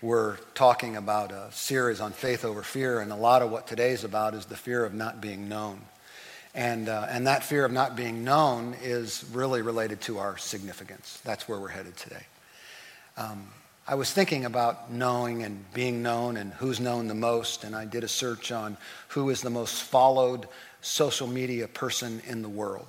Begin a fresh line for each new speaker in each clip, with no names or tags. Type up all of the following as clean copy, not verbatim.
We're talking about a series on faith over fear, and a lot of what today's about is the fear of not being known. And that fear of not being known is really related to our significance. That's where we're headed today. I was thinking about knowing and being known and who's known the most, and I did a search on who is the most followed social media person in the world.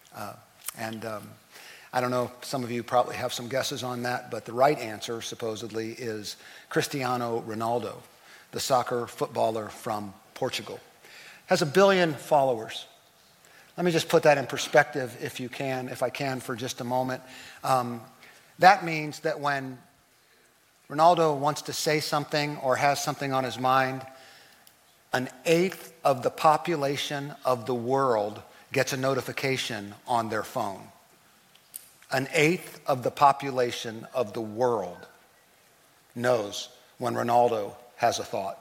I don't know, some of you probably have some guesses on that, but the right answer, supposedly, is Cristiano Ronaldo, the soccer footballer from Portugal. Has 1 billion followers. Let me just put that in perspective if I can, for just a moment. That means that when Ronaldo wants to say something or has something on his mind, 1/8 of the population of the world gets a notification on their phone. 1/8 of the population of the world knows when Ronaldo has a thought.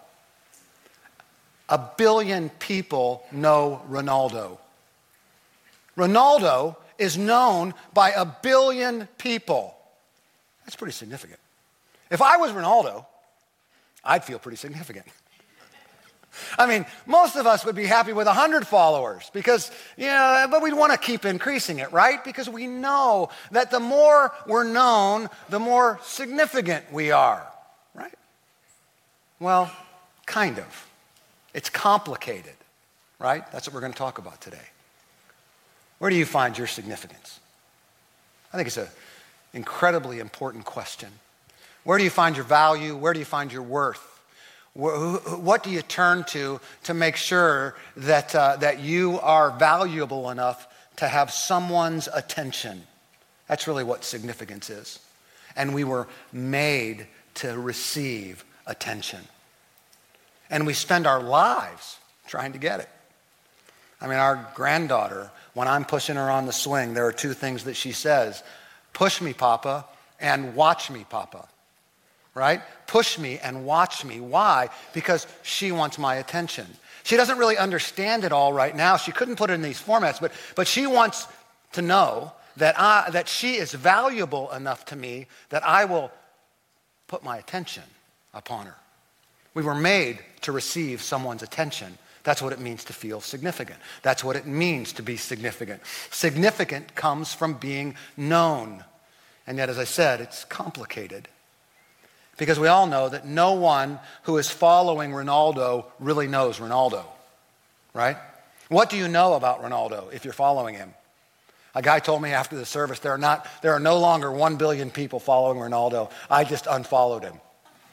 1 billion people know Ronaldo. Ronaldo is known by 1 billion people. That's pretty significant. If I was Ronaldo, I'd feel pretty significant. I mean, most of us would be happy with 100 followers but we'd want to keep increasing it, right? Because we know that the more we're known, the more significant we are, right? Well, kind of. It's complicated, right? That's what we're going to talk about today. Where do you find your significance? I think it's an incredibly important question. Where do you find your value? Where do you find your worth? What do you turn to make sure that you are valuable enough to have someone's attention? That's really what significance is. And we were made to receive attention. And we spend our lives trying to get it. I mean, our granddaughter, when I'm pushing her on the swing, there are 2 things that she says: push me, Papa, and watch me, Papa. Right? Push me and watch me. Why? Because she wants my attention. She doesn't really understand it all right now. She couldn't put it in these formats, but she wants to know that she is valuable enough to me that I will put my attention upon her. We were made to receive someone's attention. That's what it means to feel significant. That's what it means to be significant. Significant comes from being known. And yet, as I said, it's complicated. Because we all know that no one who is following Ronaldo really knows Ronaldo, right? What do you know about Ronaldo if you're following him? A guy told me after the service, there are no longer 1 billion people following Ronaldo. I just unfollowed him.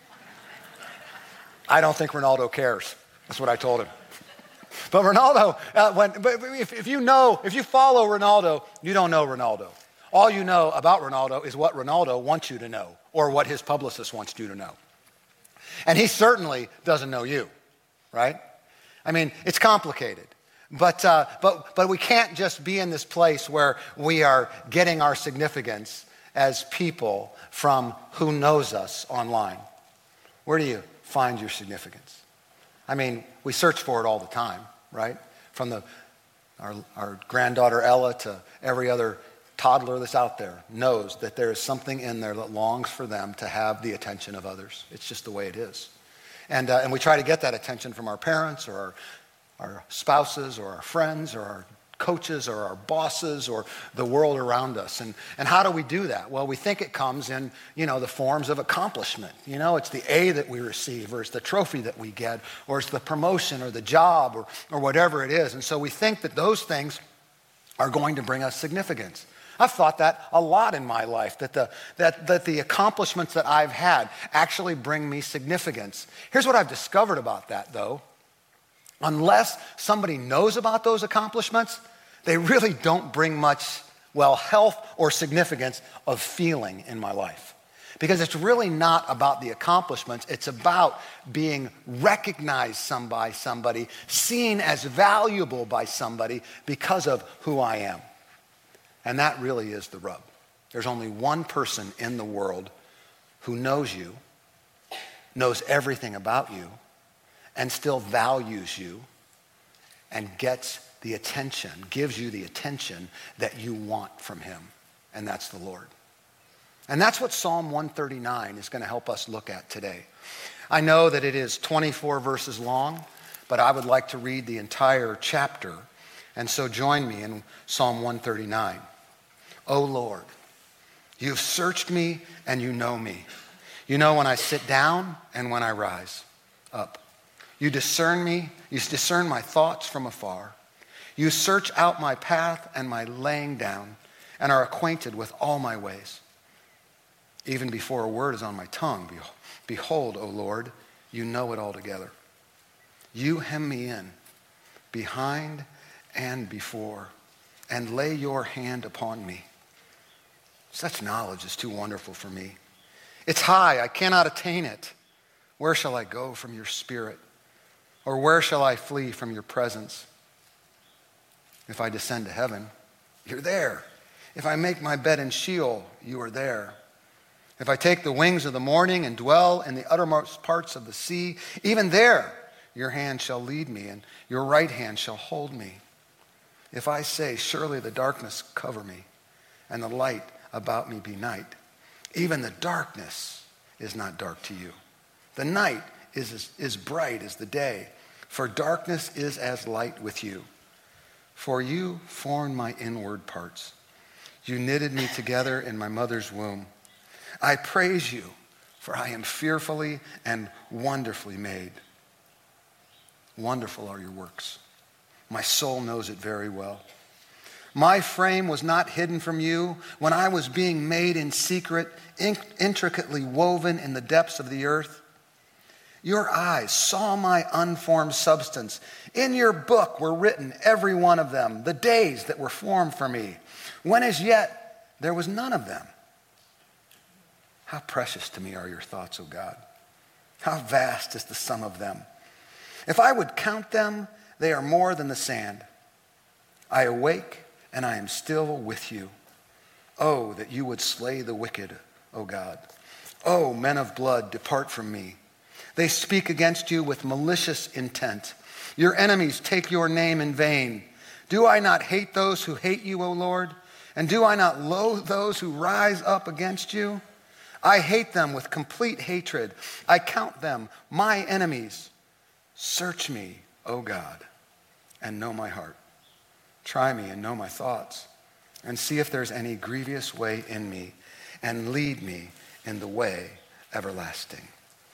I don't think Ronaldo cares. That's what I told him. But Ronaldo, if you follow Ronaldo, you don't know Ronaldo. All you know about Ronaldo is what Ronaldo wants you to know, or what his publicist wants you to know. And he certainly doesn't know you, right? I mean, it's complicated. But we can't just be in this place where we are getting our significance as people from who knows us online. Where do you find your significance? I mean, we search for it all the time, right? From our granddaughter Ella to every other toddler that's out there knows that there is something in there that longs for them to have the attention of others. It's just the way it is. And we try to get that attention from our parents or our spouses or our friends or our coaches or our bosses or the world around us. And how do we do that? Well, we think it comes in, the forms of accomplishment. It's the A that we receive, or it's the trophy that we get, or it's the promotion or the job or whatever it is. And so we think that those things are going to bring us significance. I've thought that a lot in my life, that the accomplishments that I've had actually bring me significance. Here's what I've discovered about that, though. Unless somebody knows about those accomplishments, they really don't bring much, health or significance of feeling in my life. Because it's really not about the accomplishments. It's about being recognized by somebody, seen as valuable by somebody because of who I am. And that really is the rub. There's only one person in the world who knows you, knows everything about you, and still values you and gives you the attention that you want from him. And that's the Lord. And that's what Psalm 139 is going to help us look at today. I know that it is 24 verses long, but I would like to read the entire chapter. And so join me in Psalm 139. O Lord, you've searched me and you know me. You know when I sit down and when I rise up. You discern me, you discern my thoughts from afar. You search out my path and my laying down and are acquainted with all my ways. Even before a word is on my tongue, behold, O Lord, you know it altogether. You hem me in, behind and before, and lay your hand upon me. Such knowledge is too wonderful for me. It's high, I cannot attain it. Where shall I go from your spirit? Or where shall I flee from your presence? If I descend to heaven, you're there. If I make my bed in Sheol, you are there. If I take the wings of the morning and dwell in the uttermost parts of the sea, even there your hand shall lead me and your right hand shall hold me. If I say, surely the darkness cover me and the light about me be night, even the darkness is not dark to you. The night is bright as the day, for darkness is as light with you. For you formed my inward parts. You knitted me together in my mother's womb. I praise you, for I am fearfully and wonderfully made. Wonderful are your works. My soul knows it very well. My frame was not hidden from you when I was being made in secret, intricately woven in the depths of the earth. Your eyes saw my unformed substance. In your book were written, every one of them, the days that were formed for me, when as yet there was none of them. How precious to me are your thoughts, O God. How vast is the sum of them. If I would count them, they are more than the sand. I awake and I am still with you. Oh, that you would slay the wicked, O God. Oh, men of blood, depart from me. They speak against you with malicious intent. Your enemies take your name in vain. Do I not hate those who hate you, O Lord? And do I not loathe those who rise up against you? I hate them with complete hatred. I count them my enemies. Search me, O God, and know my heart. Try me and know my thoughts, and see if there's any grievous way in me, and lead me in the way everlasting.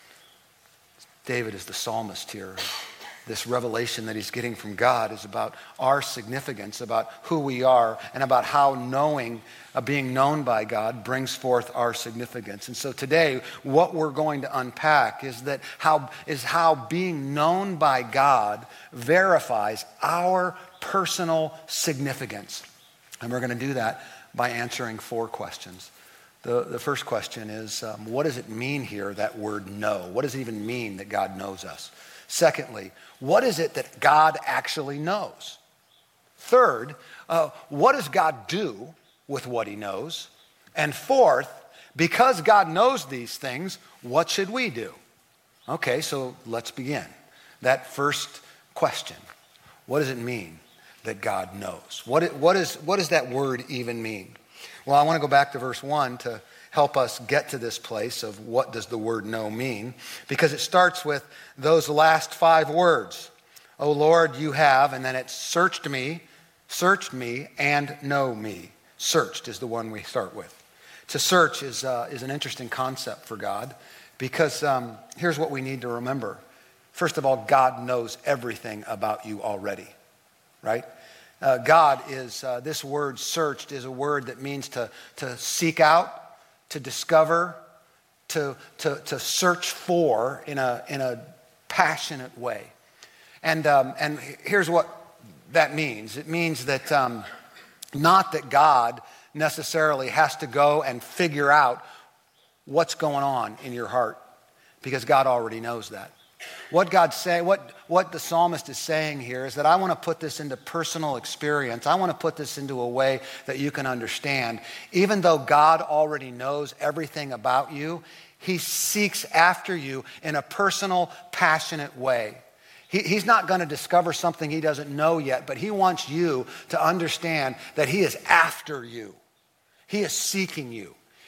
David is the psalmist here. This revelation that he's getting from God is about our significance, about who we are, and about how being known by God brings forth our significance. And so today, what we're going to unpack is how being known by God verifies our personal significance. And we're going to do that by answering 4 questions. The first question is, what does it mean here, that word know? What does it even mean that God knows us? Secondly, what is it that God actually knows? Third, what does God do with what he knows? And fourth, because God knows these things, what should we do? Okay, so let's begin. That first question, what does it mean that God knows? What does that word even mean? Well, I want to go back to verse 1 to help us get to this place of what does the word know mean, because it starts with those last 5 words. O Lord, you have, and then it's searched me, and know me. Searched is the one we start with. To search is an interesting concept for God, because here's what we need to remember. First of all, God knows everything about you already, right? God is, this word searched is a word that means to seek out, to discover, to search for in a passionate way. And here's what that means. It means that not that God necessarily has to go and figure out what's going on in your heart, because God already knows that. What the psalmist is saying here is that I want to put this into personal experience. I want to put this into a way that you can understand. Even though God already knows everything about you, he seeks after you in a personal, passionate way. He's not going to discover something he doesn't know yet, but he wants you to understand that he is after you. He is seeking you.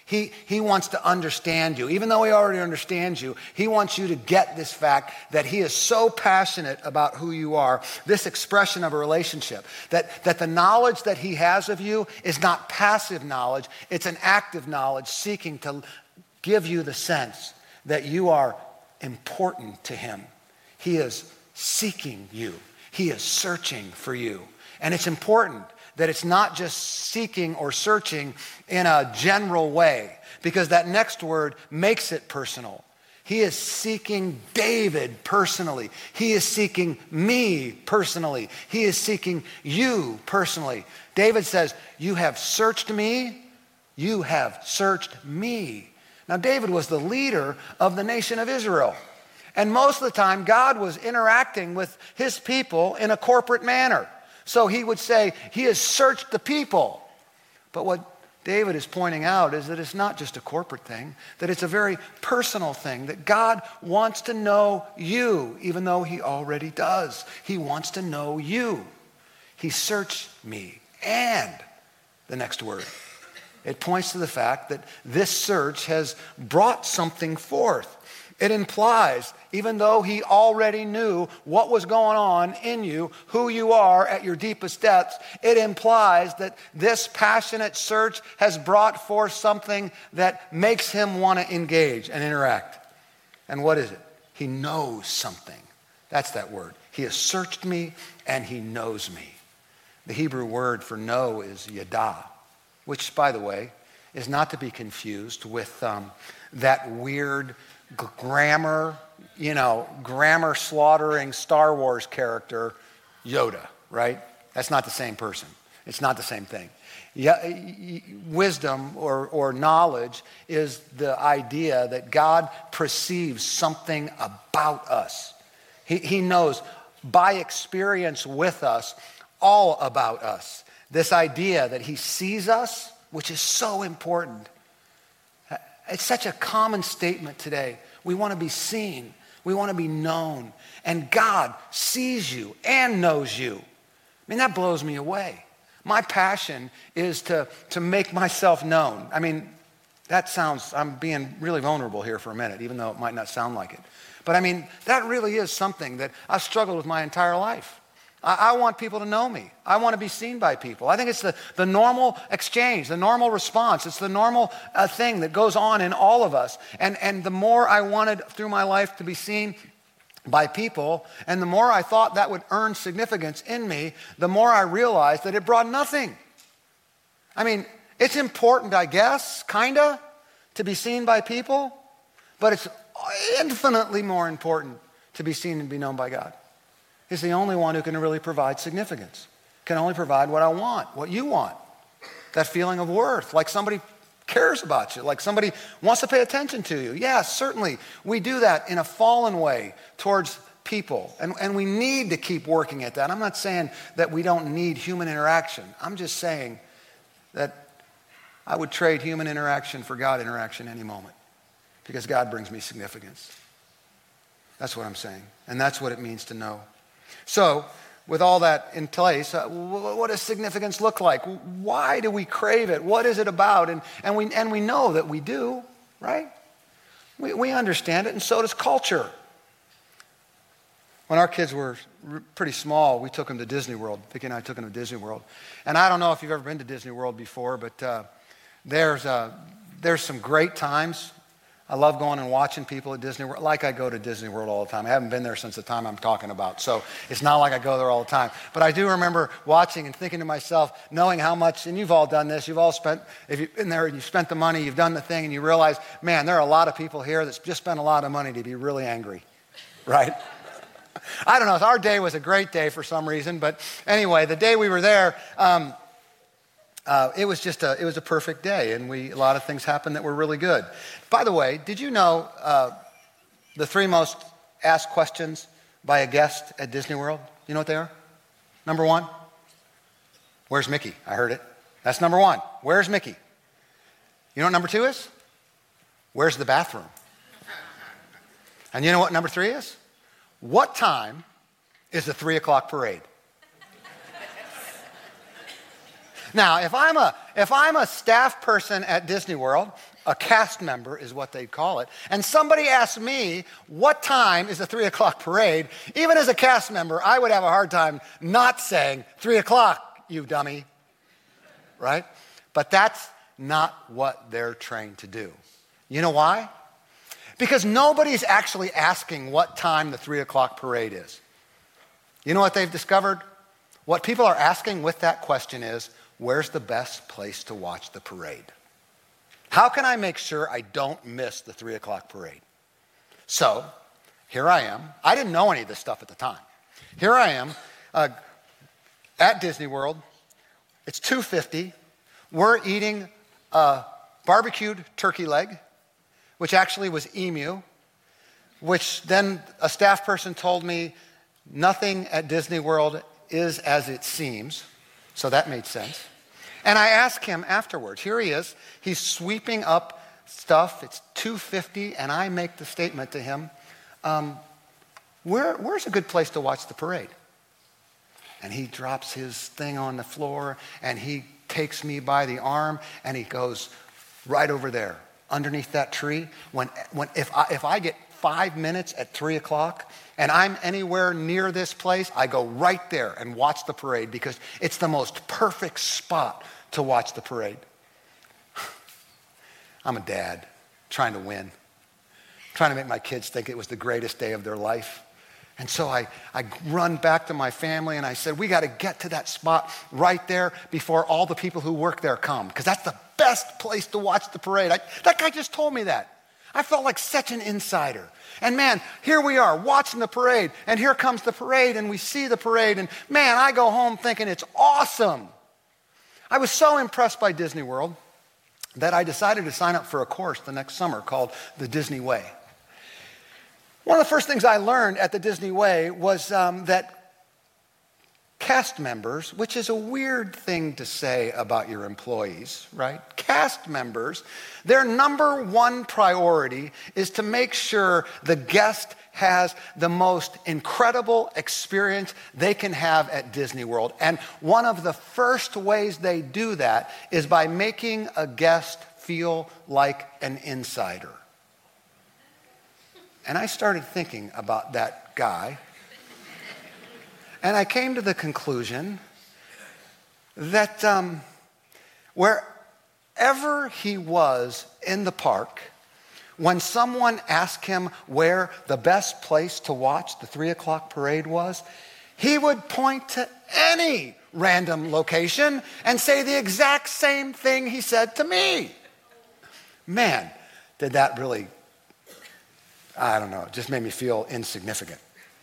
He wants to understand you. Even though he already understands you, he wants you to get this fact that he is so passionate about who you are, this expression of a relationship, that the knowledge that he has of you is not passive knowledge, it's an active knowledge seeking to give you the sense that you are important to him. He is seeking you. He is searching for you. And it's important that it's not just seeking or searching in a general way, because that next word makes it personal. He is seeking David personally. He is seeking me personally. He is seeking you personally. David says, "You have searched me. You have searched me." Now, David was the leader of the nation of Israel. And most of the time, God was interacting with his people in a corporate manner. So he would say, he has searched the people. But what David is pointing out is that it's not just a corporate thing, that it's a very personal thing, that God wants to know you, even though he already does. He wants to know you. He searched me. And the next word, it points to the fact that this search has brought something forth. It implies, even though he already knew what was going on in you, who you are at your deepest depths, it implies that this passionate search has brought forth something that makes him want to engage and interact. And what is it? He knows something. That's that word. He has searched me and he knows me. The Hebrew word for know is yada, which, by the way, is not to be confused with that weird grammar slaughtering Star Wars character, Yoda, right? That's not the same person. It's not the same thing. Wisdom or knowledge is the idea that God perceives something about us. He knows by experience with us all about us. This idea that he sees us, which is so important. It's such a common statement today. We want to be seen. We want to be known. And God sees you and knows you. I mean, that blows me away. My passion is to make myself known. I mean, I'm being really vulnerable here for a minute, even though it might not sound like it. But I mean, that really is something that I've struggled with my entire life. I want people to know me. I want to be seen by people. I think it's the normal exchange, the normal response. It's the normal thing that goes on in all of us. And the more I wanted through my life to be seen by people, and the more I thought that would earn significance in me, the more I realized that it brought nothing. I mean, it's important, I guess, kinda, to be seen by people, but it's infinitely more important to be seen and be known by God. He's the only one who can really provide significance, can only provide what I want, what you want, that feeling of worth, like somebody cares about you, like somebody wants to pay attention to you. Yeah, certainly we do that in a fallen way towards people, and we need to keep working at that. I'm not saying that we don't need human interaction. I'm just saying that I would trade human interaction for God interaction any moment, because God brings me significance. That's what I'm saying, and that's what it means to know. So, with all that in place, what does significance look like? Why do we crave it? What is it about? And we know that we do, right? We understand it, and so does culture. When our kids were pretty small, we took them to Disney World. Vicki and I took them to Disney World. And I don't know if you've ever been to Disney World before, but there's some great times. I love going and watching people at Disney World, like I go to Disney World all the time. I haven't been there since the time I'm talking about, so it's not like I go there all the time. But I do remember watching and thinking to myself, knowing how much, and you've all done this, you've all spent, if you've been there and you've spent the money, you've done the thing, and you realize, man, there are a lot of people here that's just spent a lot of money to be really angry, right? I don't know, our day was a great day for some reason, but anyway, the day we were there, it was a perfect day, and a lot of things happened that were really good. By the way, did you know the 3 most asked questions by a guest at Disney World? You know what they are? Number 1, where's Mickey? I heard it. That's number 1. Where's Mickey? You know what number 2 is? Where's the bathroom? And you know what number 3 is? What time is the 3 o'clock parade? Now, if I'm a staff person at Disney World, A cast member is what they'd call it. And somebody asked me, what time is the 3 o'clock parade? Even as a cast member, I would have a hard time not saying, 3 o'clock, you dummy, right? But that's not what they're trained to do. You know why? Because nobody's actually asking what time the 3 o'clock parade is. You know what they've discovered? What people are asking with that question is, where's the best place to watch the parade? How can I make sure I don't miss the 3 o'clock parade? So, here I am. I didn't know any of this stuff at the time. Here I am at Disney World. It's 2:50. We're eating a barbecued turkey leg, which actually was emu, which then a staff person told me nothing at Disney World is as it seems. So that made sense. And I asked him afterwards. Here he is. He's sweeping up stuff. It's 2:50, and I make the statement to him, where's a good place to watch the parade? And he drops his thing on the floor, and he takes me by the arm, and he goes right over there, underneath that tree. If I get 5 minutes at 3 o'clock and I'm anywhere near this place, I go right there and watch the parade because it's the most perfect spot to watch the parade. I'm a dad trying to win, trying to make my kids think it was the greatest day of their life. And so I run back to my family and I said, we got to get to that spot right there before all the people who work there come, because that's the best place to watch the parade. That guy just told me that. I felt like such an insider. And man, here we are watching the parade, and here comes the parade, and we see the parade, and man, I go home thinking it's awesome. I was so impressed by Disney World that I decided to sign up for a course the next summer called the Disney Way. One of the first things I learned at the Disney Way was that cast members, which is a weird thing to say about your employees, right? Cast members, their number one priority is to make sure the guest has the most incredible experience they can have at Disney World. And one of the first ways they do that is by making a guest feel like an insider. And I started thinking about that guy. And I came to the conclusion that wherever he was in the park, when someone asked him where the best place to watch the 3 o'clock parade was, he would point to any random location and say the exact same thing he said to me. Man, did that really, I don't know, it just made me feel insignificant.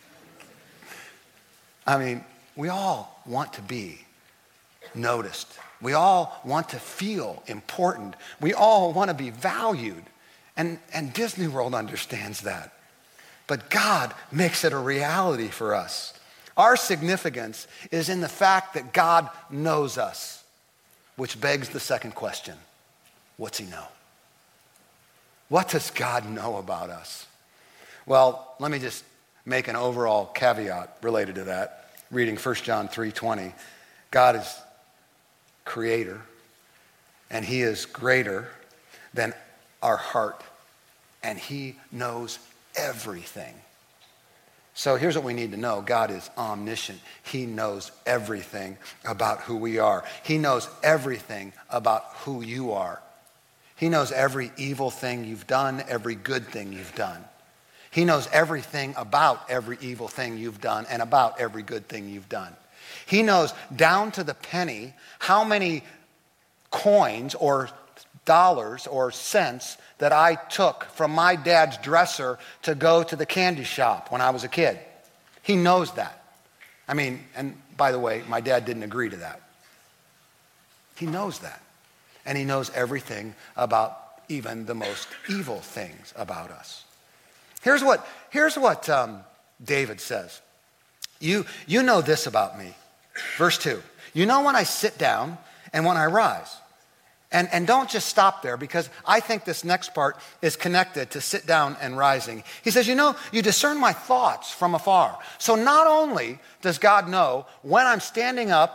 I mean, we all want to be noticed. We all want to feel important. We all want to be valued. And Disney World understands that. But God makes it a reality for us. Our significance is in the fact that God knows us, which begs the second question. What's he know? What does God know about us? Well, let me just make an overall caveat related to that. Reading 1 John 3:20, God is creator, and he is greater than our heart, and he knows everything. So here's what we need to know. God is omniscient. He knows everything about who we are. He knows everything about who you are. He knows every evil thing you've done, every good thing you've done. He knows everything about every evil thing you've done and about every good thing you've done. He knows down to the penny how many coins or dollars or cents that I took from my dad's dresser to go to the candy shop when I was a kid. He knows that. I mean, and by the way, my dad didn't agree to that. He knows that. And he knows everything about even the most evil things about us. Here's what David says. You know this about me. Verse 2. You know when I sit down and when I rise. And don't just stop there, because I think this next part is connected to sit down and rising. He says, you know, you discern my thoughts from afar. So not only does God know when I'm standing up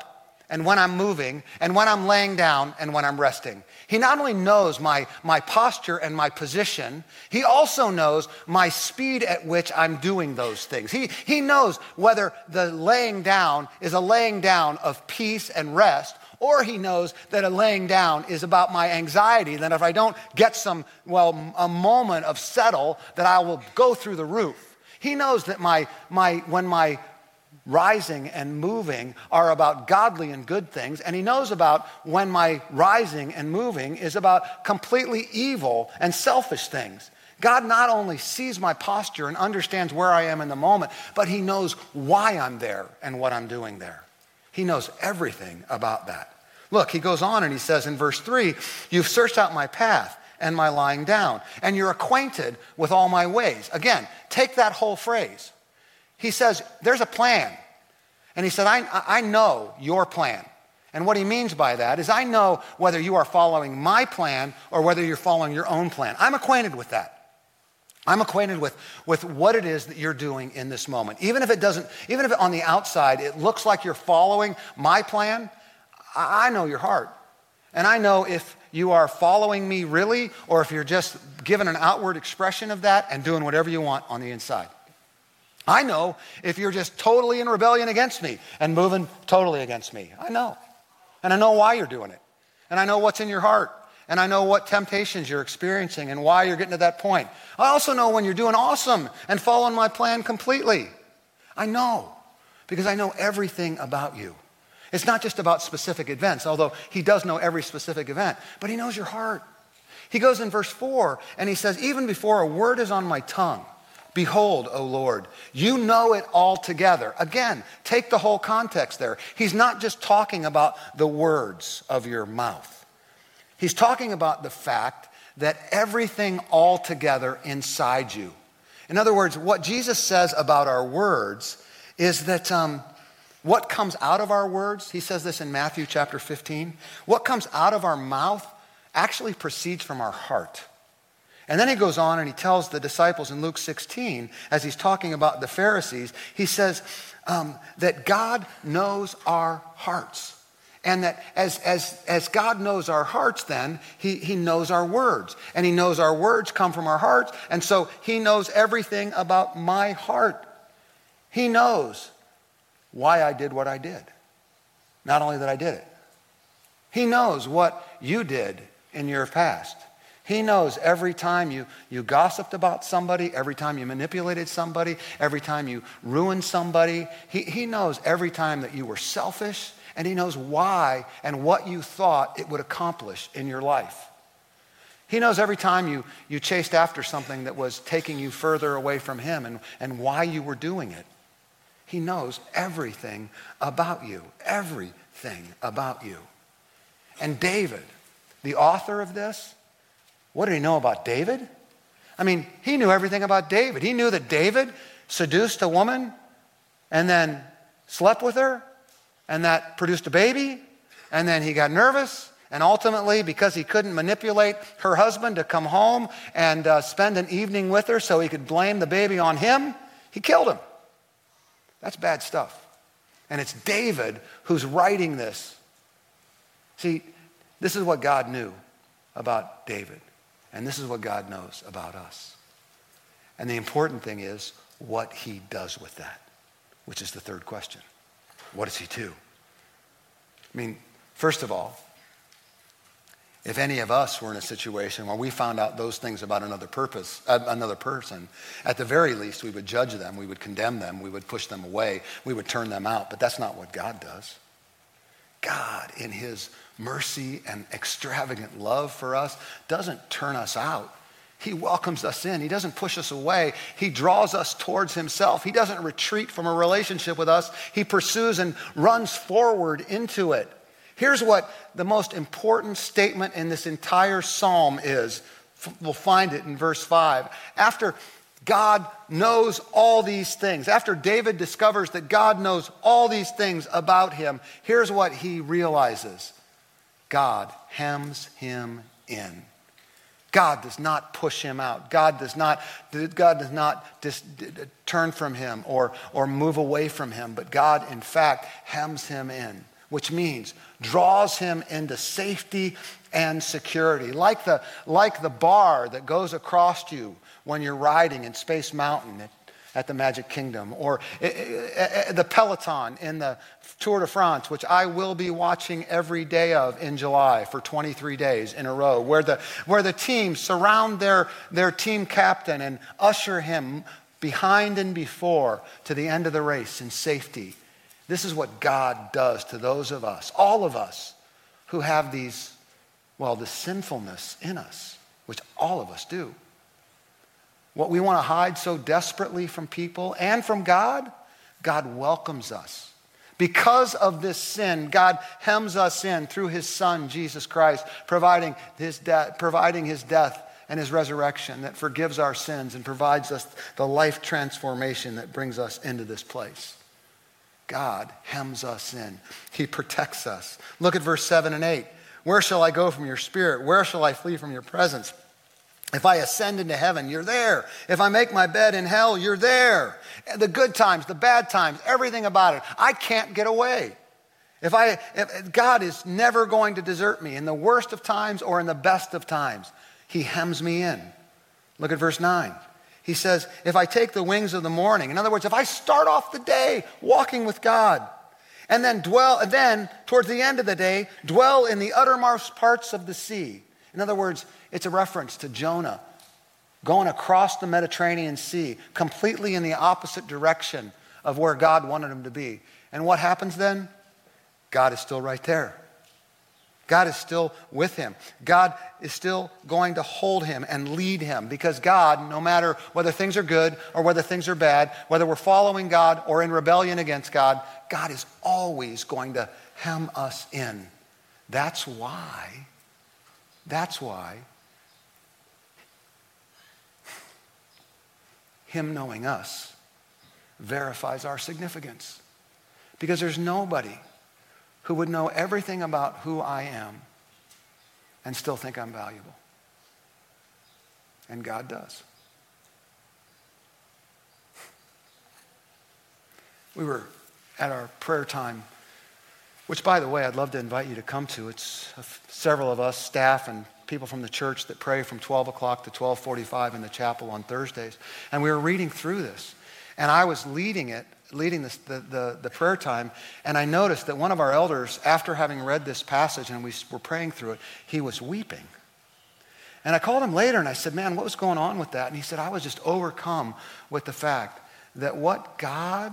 and when I'm moving, and when I'm laying down, and when I'm resting. He not only knows my posture and my position, he also knows my speed at which I'm doing those things. He knows whether the laying down is a laying down of peace and rest, or he knows that a laying down is about my anxiety, that if I don't get a moment of settle, that I will go through the roof. He knows that when my rising and moving are about godly and good things, and he knows about when my rising and moving is about completely evil and selfish things. God not only sees my posture and understands where I am in the moment, but he knows why I'm there and what I'm doing there. He knows everything about that. Look, he goes on and he says in verse 3, you've searched out my path and my lying down, and you're acquainted with all my ways. Again, take that whole phrase. He says, there's a plan. And he said, I know your plan. And what he means by that is I know whether you are following my plan or whether you're following your own plan. I'm acquainted with that. I'm acquainted with what it is that you're doing in this moment. Even if on the outside it looks like you're following my plan, I know your heart. And I know if you are following me really, or if you're just giving an outward expression of that and doing whatever you want on the inside. I know if you're just totally in rebellion against me and moving totally against me. I know. And I know why you're doing it. And I know what's in your heart. And I know what temptations you're experiencing and why you're getting to that point. I also know when you're doing awesome and following my plan completely. I know, because I know everything about you. It's not just about specific events, although he does know every specific event, but he knows your heart. He goes in verse 4 and he says, even before a word is on my tongue, behold, O Lord, you know it all together. Again, take the whole context there. He's not just talking about the words of your mouth. He's talking about the fact that everything all together inside you. In other words, what Jesus says about our words is that what comes out of our words, he says this in Matthew chapter 15, what comes out of our mouth actually proceeds from our heart. And then he goes on and he tells the disciples in Luke 16, as he's talking about the Pharisees, he says that God knows our hearts. And that as God knows our hearts then, he knows our words. And he knows our words come from our hearts. And so he knows everything about my heart. He knows why I did what I did. Not only that I did it. He knows what you did in your past. He knows every time you gossiped about somebody, every time you manipulated somebody, every time you ruined somebody. He knows every time that you were selfish, and he knows why and what you thought it would accomplish in your life. He knows every time you chased after something that was taking you further away from him and why you were doing it. He knows everything about you, everything about you. And David, the author of this, what did he know about David? I mean, he knew everything about David. He knew that David seduced a woman and then slept with her, and that produced a baby, and then he got nervous, and ultimately, because he couldn't manipulate her husband to come home and spend an evening with her so he could blame the baby on him, he killed him. That's bad stuff. And it's David who's writing this. See, this is what God knew about David. And this is what God knows about us. And the important thing is what he does with that, which is the third question. What does he do? I mean, first of all, if any of us were in a situation where we found out those things about another person, at the very least, we would judge them, we would condemn them, we would push them away, we would turn them out. But that's not what God does. God, in his mercy and extravagant love for us, doesn't turn us out. He welcomes us in. He doesn't push us away. He draws us towards himself. He doesn't retreat from a relationship with us. He pursues and runs forward into it. Here's what the most important statement in this entire psalm is. We'll find it in verse 5. After God knows all these things, after David discovers that God knows all these things about him, here's what he realizes. God hems him in. God does not push him out. God does not turn from him or move away from him, but God, in fact, hems him in. which means draws him into safety and security. Like the bar that goes across you when you're riding in Space Mountain at the Magic Kingdom, or the Peloton in the Tour de France, which I will be watching every day of in July for 23 days in a row, where the teams surround their team captain and usher him behind and before to the end of the race in safety. This is what God does to those of us, all of us, who have the sinfulness in us, which all of us do. What we want to hide so desperately from people and from God, God welcomes us. Because of this sin, God hems us in through his Son, Jesus Christ, providing his death and his resurrection that forgives our sins and provides us the life transformation that brings us into this place. God hems us in. He protects us. Look at verse 7 and 8. Where shall I go from your spirit? Where shall I flee from your presence? If I ascend into heaven, you're there. If I make my bed in hell, you're there. The good times, the bad times, everything about it. I can't get away. If God is never going to desert me in the worst of times or in the best of times. He hems me in. Look at verse 9. He says, if I take the wings of the morning, in other words, if I start off the day walking with God, and then towards the end of the day, dwell in the uttermost parts of the sea. In other words, it's a reference to Jonah going across the Mediterranean Sea, completely in the opposite direction of where God wanted him to be. And what happens then? God is still right there. God is still with him. God is still going to hold him and lead him, because God, no matter whether things are good or whether things are bad, whether we're following God or in rebellion against God, God is always going to hem us in. That's why him knowing us verifies our significance. Because there's nobody who would know everything about who I am and still think I'm valuable. And God does. We were at our prayer time, which, by the way, I'd love to invite you to come to. It's several of us, staff and people from the church, that pray from 12 o'clock to 12:45 in the chapel on Thursdays. And we were reading through this. And I was leading the prayer time, and I noticed that one of our elders, after having read this passage and we were praying through it, he was weeping. And I called him later and I said, man, what was going on with that? And he said, I was just overcome with the fact that what God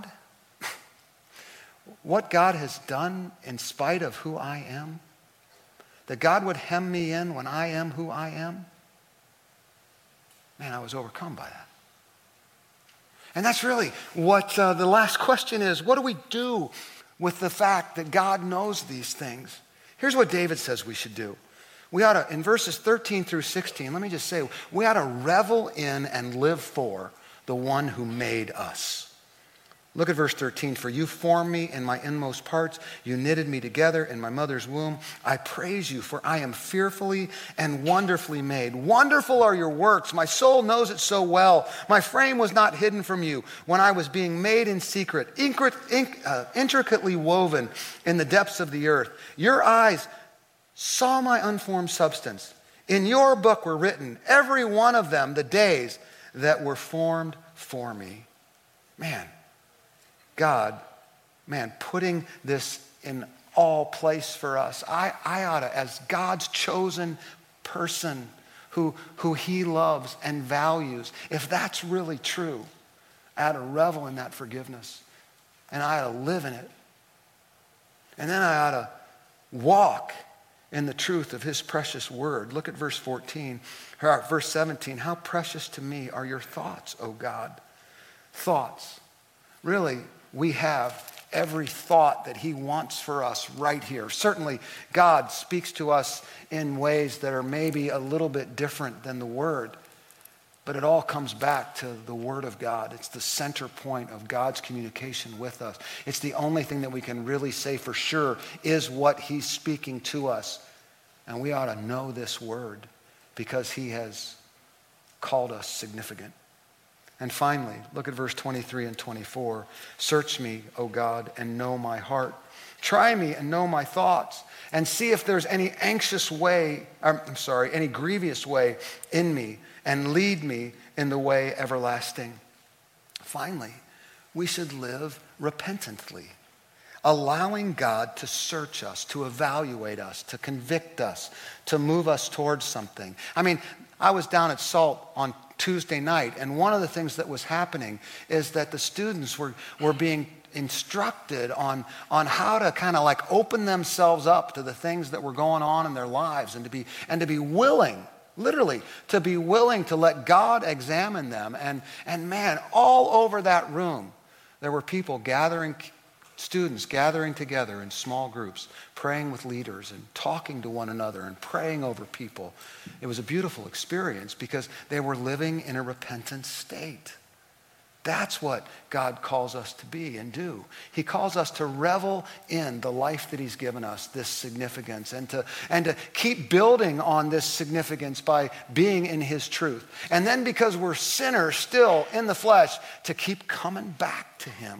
has done in spite of who I am, that God would hem me in when I am who I am, man, I was overcome by that. And that's really what the last question is. What do we do with the fact that God knows these things? Here's what David says we should do. We ought to, in verses 13 through 16, let me just say, we ought to revel in and live for the one who made us. Look at verse 13. For you formed me in my inmost parts. You knitted me together in my mother's womb. I praise you, for I am fearfully and wonderfully made. Wonderful are your works. My soul knows it so well. My frame was not hidden from you when I was being made in secret, intricately woven in the depths of the earth. Your eyes saw my unformed substance. In your book were written, every one of them, the days that were formed for me. Man. God, man, putting this in all place for us. I ought to, as God's chosen person who he loves and values, if that's really true, I ought to revel in that forgiveness. And I ought to live in it. And then I ought to walk in the truth of his precious word. Look at verse 14, or verse 17. How precious to me are your thoughts, O God. Thoughts. Really, we have every thought that he wants for us right here. Certainly, God speaks to us in ways that are maybe a little bit different than the word, but it all comes back to the word of God. It's the center point of God's communication with us. It's the only thing that we can really say for sure is what he's speaking to us. And we ought to know this word because he has called us significant. And finally, look at verse 23 and 24. Search me, O God, and know my heart. Try me and know my thoughts, and see if there's any any grievous way in me, and lead me in the way everlasting. Finally, we should live repentantly, allowing God to search us, to evaluate us, to convict us, to move us towards something. I mean, I was down at SALT on Tuesday night, and one of the things that was happening is that the students were being instructed on how to kind of like open themselves up to the things that were going on in their lives, and to be willing, literally, to be willing to let God examine them. And man, all over that room, there were people students gathering together in small groups, praying with leaders and talking to one another and praying over people. It was a beautiful experience because they were living in a repentant state. That's what God calls us to be and do. He calls us to revel in the life that he's given us, this significance, and to keep building on this significance by being in his truth. And then because we're sinners still in the flesh, to keep coming back to him.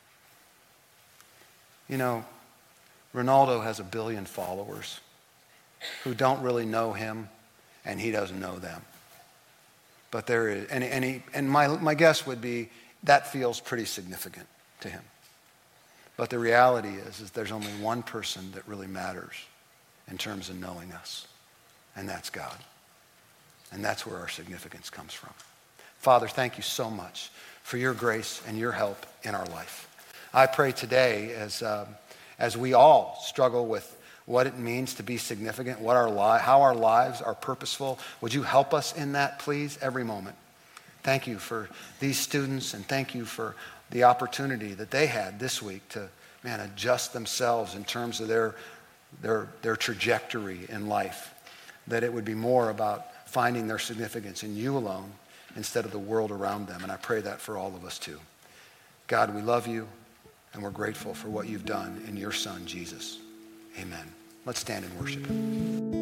You know, Ronaldo has 1 billion followers who don't really know him, and he doesn't know them. But there is, and my guess would be that feels pretty significant to him. But the reality is there's only one person that really matters in terms of knowing us, and that's God. And that's where our significance comes from. Father, thank you so much for your grace and your help in our life. I pray today as we all struggle with what it means to be significant, how our lives are purposeful. Would you help us in that, please, every moment? Thank you for these students, and thank you for the opportunity that they had this week to, adjust themselves in terms of their trajectory in life, that it would be more about finding their significance in you alone instead of the world around them. And I pray that for all of us too. God, we love you, and we're grateful for what you've done in your Son, Jesus. Amen. Let's stand and worship him.